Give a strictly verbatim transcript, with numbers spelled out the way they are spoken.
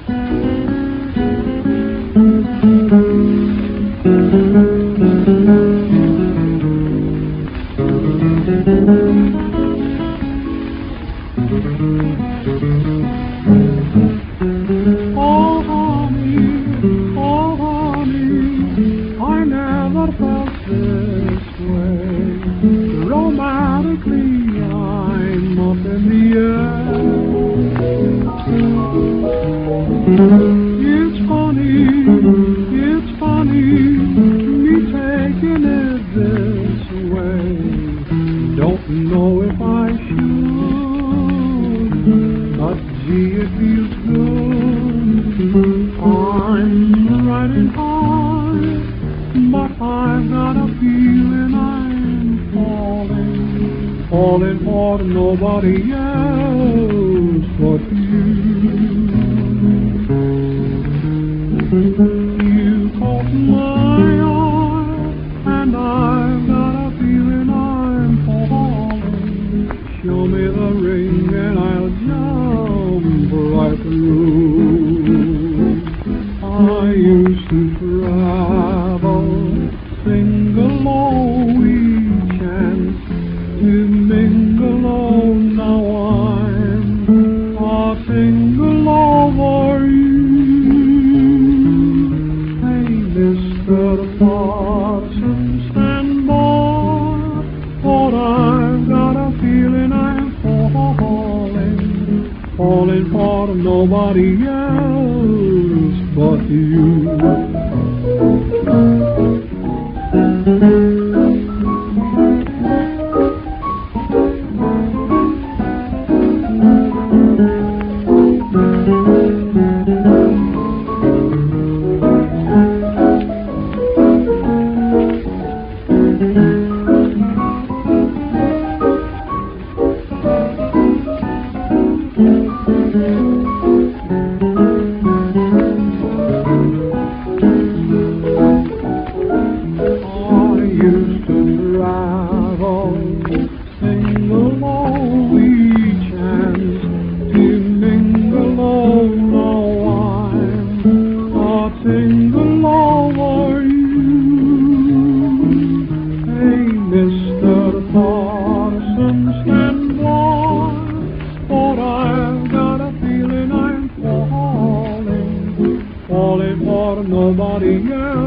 Oh, honey, oh, honey, I never felt this way. Romantically, I'm up in the air. It's funny, it's funny, me taking it this way. Don't know if I should, but gee, it feels good. I'm riding high, but I've got a feeling I'm falling, falling for nobody else but you. You caught my eye, and I've got a feeling I'm falling. Show me the ring and I'll jump right through. I used to travel single, oh, each chance to mingle, oh, now I'm a single over you. Hey, Mister Parsons, stand by, for I've got a feeling I'm falling, falling for nobody else but you. Falling for nobody else.